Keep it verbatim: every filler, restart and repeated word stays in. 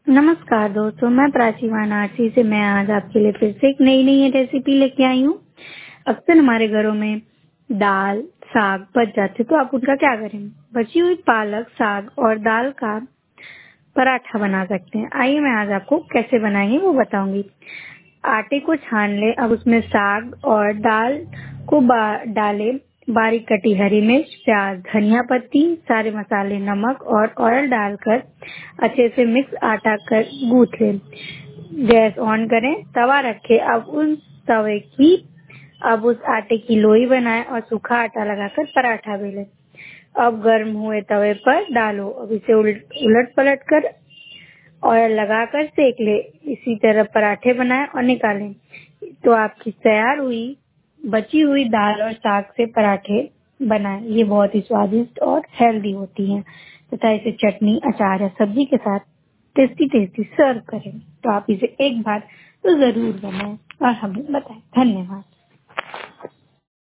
नमस्कार दोस्तों, मैं प्राची वाराणसी से मैं आज आपके लिए फिर से एक नई नई रेसिपी लेके आई हूँ। अक्सर हमारे घरों में दाल साग बच जाते तो आप उनका क्या करें? बची हुई पालक साग और दाल का पराठा बना सकते हैं। आइए मैं आज आपको कैसे बनाएंगे वो बताऊंगी। आटे को छान ले, अब उसमें साग और दाल को बा, डाले, बारीक कटी हरी मिर्च, प्याज, धनिया पत्ती, सारे मसाले, नमक और ऑयल डालकर अच्छे से मिक्स आटा कर गूंथ ले। गैस ऑन करें, तवा रखें, अब उस तवे की अब उस आटे की लोई बनाएं और सूखा आटा लगाकर पराठा बेले। अब गर्म हुए तवे पर डालो, अब इसे उलट पलट कर ऑयल लगाकर सेक ले। इसी तरह पराठे बनाएं और निकालें तो आपकी तैयार हुई बची हुई दाल और साग से पराठे बनाएं। ये बहुत ही स्वादिष्ट और हेल्दी होती हैं तथा इसे चटनी, अचार या सब्जी के साथ टेस्टी टेस्टी सर्व करें। तो आप इसे एक बार तो जरूर बनाएं और हमें बताएं। धन्यवाद।